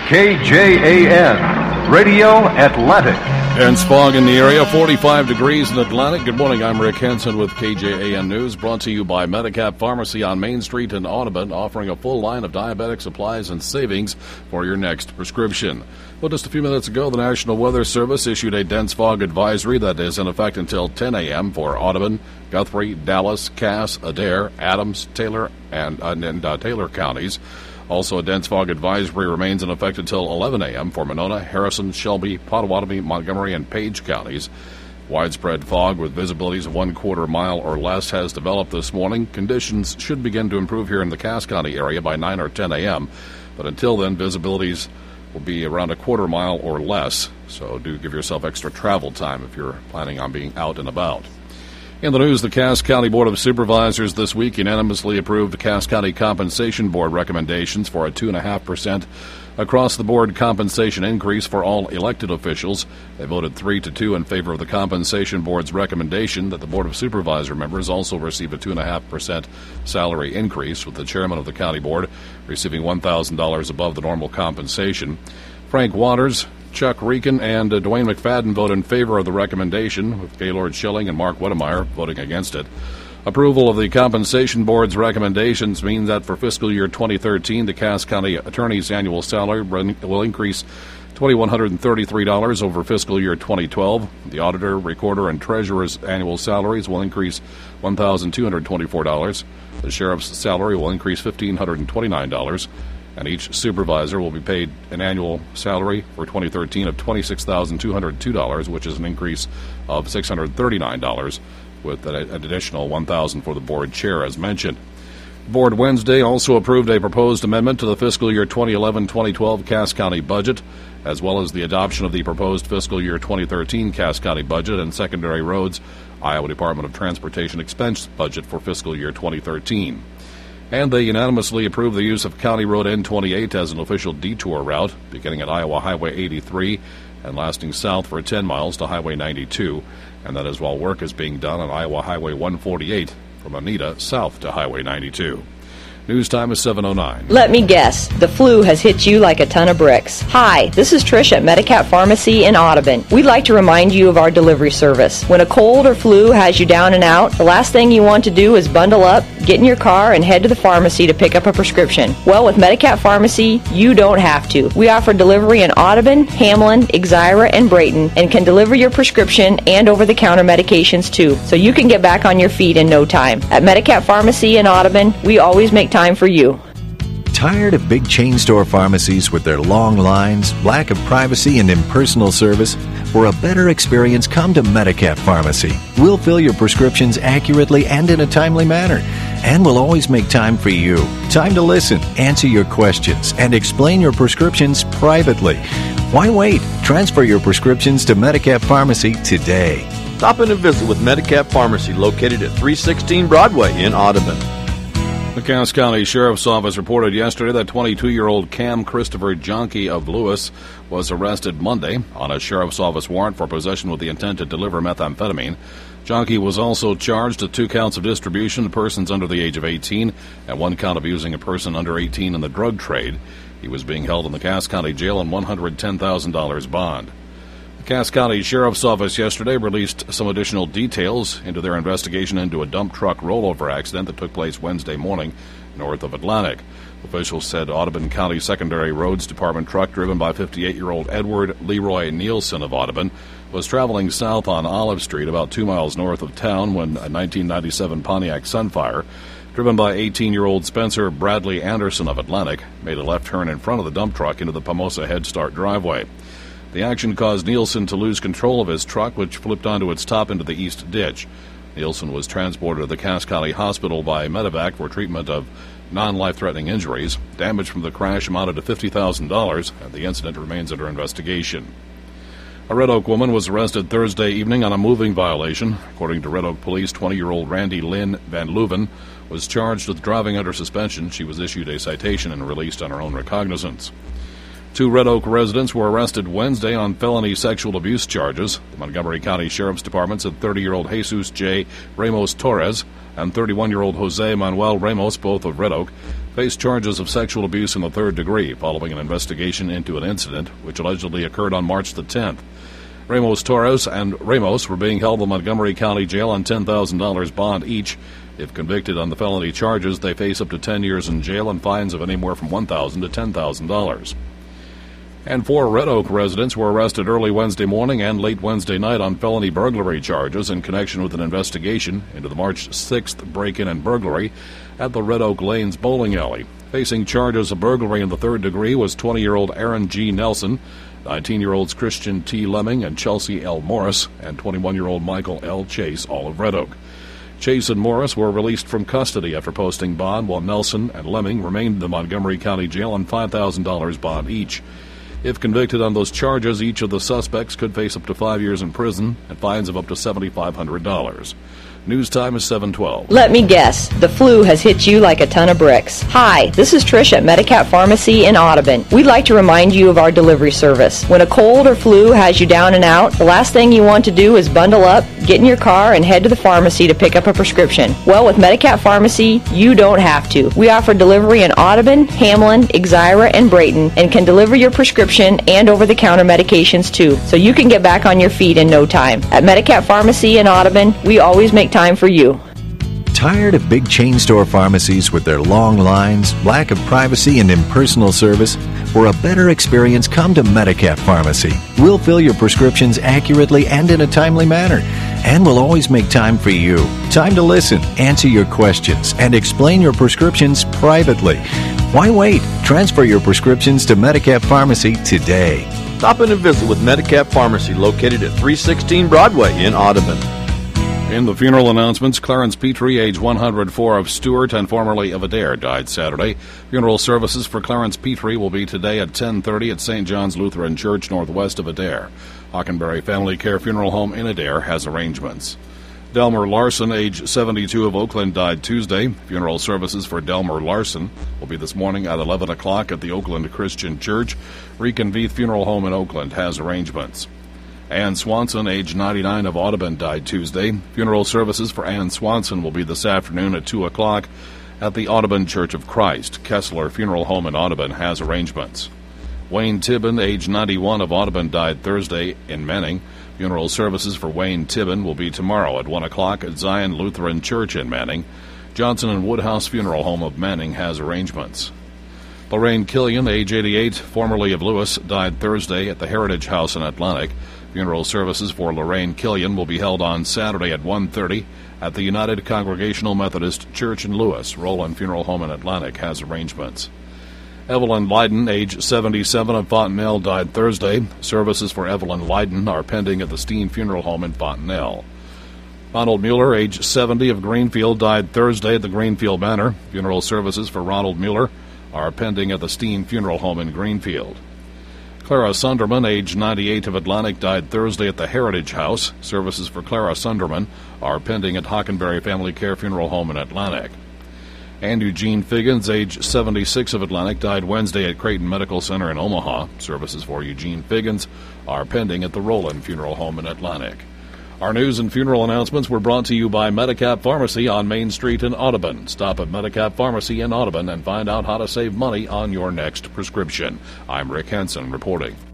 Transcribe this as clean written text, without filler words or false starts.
KJAN, Radio Atlantic. Dense fog in the area, 45 degrees in Atlantic. Good morning, I'm Rick Henson with KJAN News, brought to you by Medicap Pharmacy on Main Street in Audubon, offering a full line of diabetic supplies and savings for your next prescription. Well, just a few minutes ago, the National Weather Service issued a dense fog advisory that is in effect until 10 a.m. for Audubon, Guthrie, Dallas, Cass, Adair, Adams, Taylor, and Taylor counties. Also, a dense fog advisory remains in effect until 11 a.m. for Monona, Harrison, Shelby, Pottawatomie, Montgomery, and Page counties. Widespread fog with visibilities of 1/4 mile or less has developed this morning. Conditions should begin to improve here in the Cass County area by 9 or 10 a.m., but until then, visibilities will be around 1/4 mile or less, so do give yourself extra travel time if you're planning on being out and about. In the news, the Cass County Board of Supervisors this week unanimously approved the Cass County Compensation Board recommendations for a 2.5% across-the-board compensation increase for all elected officials. They voted 3-2 in favor of the Compensation Board's recommendation that the Board of Supervisor members also receive a 2.5% salary increase, with the chairman of the county board receiving $1,000 above the normal compensation. Frank Waters, Chuck Reekin, and Dwayne McFadden vote in favor of the recommendation, with Gaylord Schilling and Mark Wedemeyer voting against it. Approval of the Compensation Board's recommendations means that for fiscal year 2013, the Cass County Attorney's annual salary will increase $2,133 over fiscal year 2012. The Auditor, Recorder, and Treasurer's annual salaries will increase $1,224. The Sheriff's salary will increase $1,529. And each supervisor will be paid an annual salary for 2013 of $26,202, which is an increase of $639, with an additional $1,000 for the board chair, as mentioned. The board Wednesday also approved a proposed amendment to the fiscal year 2011-2012 Cass County budget, as well as the adoption of the proposed fiscal year 2013 Cass County budget and secondary roads, Iowa Department of Transportation expense budget for fiscal year 2013. And they unanimously approved the use of County Road N28 as an official detour route, beginning at Iowa Highway 83 and lasting south for 10 miles to Highway 92. And that is while work is being done on Iowa Highway 148 from Oneida south to Highway 92. News time is 7:09. Let me guess, the flu has hit you like a ton of bricks. Hi, this is Trish at Medicap Pharmacy in Audubon. We'd like to remind you of our delivery service. When a cold or flu has you down and out, the last thing you want to do is bundle up, get in your car, and head to the pharmacy to pick up a prescription. Well, with Medicap Pharmacy, you don't have to. We offer delivery in Audubon, Hamlin, Exira, and Brayton, and can deliver your prescription and over-the-counter medications too, so you can get back on your feet in no time. At Medicap Pharmacy in Audubon, we always make time for you. Tired of big chain store pharmacies with their long lines, lack of privacy, and impersonal service? For a better experience, come to Medicap Pharmacy. We'll fill your prescriptions accurately and in a timely manner. And we'll always make time for you. Time to listen, answer your questions, and explain your prescriptions privately. Why wait? Transfer your prescriptions to Medicap Pharmacy today. Stop in and visit with Medicap Pharmacy, located at 316 Broadway in Audubon. The Cass County Sheriff's Office reported yesterday that 22-year-old Cam Christopher Jonke of Lewis was arrested Monday on a Sheriff's Office warrant for possession with the intent to deliver methamphetamine. Jonke was also charged with 2 counts of distribution to persons under the age of 18 and 1 count of using a person under 18 in the drug trade. He was being held in the Cass County Jail on $110,000 bond. The Cass County Sheriff's Office yesterday released some additional details into their investigation into a dump truck rollover accident that took place Wednesday morning north of Atlantic. Officials said Audubon County Secondary Roads Department truck driven by 58-year-old Edward Leroy Nielsen of Audubon was traveling south on Olive Street about 2 miles north of town when a 1997 Pontiac Sunfire, driven by 18-year-old Spencer Bradley Anderson of Atlantic, made a left turn in front of the dump truck into the Pomosa Head Start driveway. The action caused Nielsen to lose control of his truck, which flipped onto its top into the east ditch. Nielsen was transported to the Cass County Hospital by medevac for treatment of non-life-threatening injuries. Damage from the crash amounted to $50,000, and the incident remains under investigation. A Red Oak woman was arrested Thursday evening on a moving violation. According to Red Oak Police, 20-year-old Randy Lynn Van Leuven was charged with driving under suspension. She was issued a citation and released on her own recognizance. 2 Red Oak residents were arrested Wednesday on felony sexual abuse charges. The Montgomery County Sheriff's Department said 30-year-old Jesus J. Ramos Torres and 31-year-old Jose Manuel Ramos, both of Red Oak, faced charges of sexual abuse in the third degree following an investigation into an incident which allegedly occurred on March the 10th. Ramos Torres and Ramos were being held in Montgomery County Jail on $10,000 bond each. If convicted on the felony charges, they face up to 10 years in jail and fines of anywhere from $1,000 to $10,000. And 4 Red Oak residents were arrested early Wednesday morning and late Wednesday night on felony burglary charges in connection with an investigation into the March 6th break-in and burglary at the Red Oak Lanes bowling alley. Facing charges of burglary in the third degree was 20-year-old Aaron G. Nelson, 19-year-olds Christian T. Lemming and Chelsea L. Morris, and 21-year-old Michael L. Chase, all of Red Oak. Chase and Morris were released from custody after posting bond, while Nelson and Lemming remained in the Montgomery County Jail on $5,000 bond each. If convicted on those charges, each of the suspects could face up to 5 years in prison and fines of up to $7,500. News time is 7:12. Let me guess, the flu has hit you like a ton of bricks. Hi, this is Trish at Medicap Pharmacy in Audubon. We'd like to remind you of our delivery service. When a cold or flu has you down and out, the last thing you want to do is bundle up, get in your car, and head to the pharmacy to pick up a prescription. Well, with Medicap Pharmacy, you don't have to. We offer delivery in Audubon, Hamlin, Exira, and Brayton, and can deliver your prescription and over-the-counter medications too, so you can get back on your feet in no time. At Medicap Pharmacy in Audubon, we always make time for you. Tired of big chain store pharmacies with their long lines, lack of privacy, and impersonal service? For a better experience, come to Medicap Pharmacy. We'll fill your prescriptions accurately and in a timely manner. And we'll always make time for you. Time to listen, answer your questions, and explain your prescriptions privately. Why wait? Transfer your prescriptions to Medicap Pharmacy today. Stop in and visit with Medicap Pharmacy located at 316 Broadway in Audubon. In the funeral announcements, Clarence Petrie, age 104, of Stewart and formerly of Adair, died Saturday. Funeral services for Clarence Petrie will be today at 10:30 at St. John's Lutheran Church, northwest of Adair. Hockenberry Family Care Funeral Home in Adair has arrangements. Delmer Larson, age 72, of Oakland, died Tuesday. Funeral services for Delmer Larson will be this morning at 11 o'clock at the Oakland Christian Church. Reconveith Funeral Home in Oakland has arrangements. Ann Swanson, age 99, of Audubon, died Tuesday. Funeral services for Ann Swanson will be this afternoon at 2 o'clock at the Audubon Church of Christ. Kessler Funeral Home in Audubon has arrangements. Wayne Tibbin, age 91, of Audubon, died Thursday in Manning. Funeral services for Wayne Tibbin will be tomorrow at 1 o'clock at Zion Lutheran Church in Manning. Johnson and Woodhouse Funeral Home of Manning has arrangements. Lorraine Killian, age 88, formerly of Lewis, died Thursday at the Heritage House in Atlantic. Funeral services for Lorraine Killian will be held on Saturday at 1:30 at the United Congregational Methodist Church in Lewis. Roland Funeral Home in Atlantic has arrangements. Evelyn Lyden, age 77, of Fontenelle, died Thursday. Services for Evelyn Lyden are pending at the Steen Funeral Home in Fontenelle. Ronald Mueller, age 70, of Greenfield, died Thursday at the Greenfield Manor. Funeral services for Ronald Mueller are pending at the Steen Funeral Home in Greenfield. Clara Sunderman, age 98, of Atlantic, died Thursday at the Heritage House. Services for Clara Sunderman are pending at Hockenberry Family Care Funeral Home in Atlantic. And Eugene Figgins, age 76, of Atlantic, died Wednesday at Creighton Medical Center in Omaha. Services for Eugene Figgins are pending at the Roland Funeral Home in Atlantic. Our news and funeral announcements were brought to you by Medicap Pharmacy on Main Street in Audubon. Stop at Medicap Pharmacy in Audubon and find out how to save money on your next prescription. I'm Rick Henson reporting.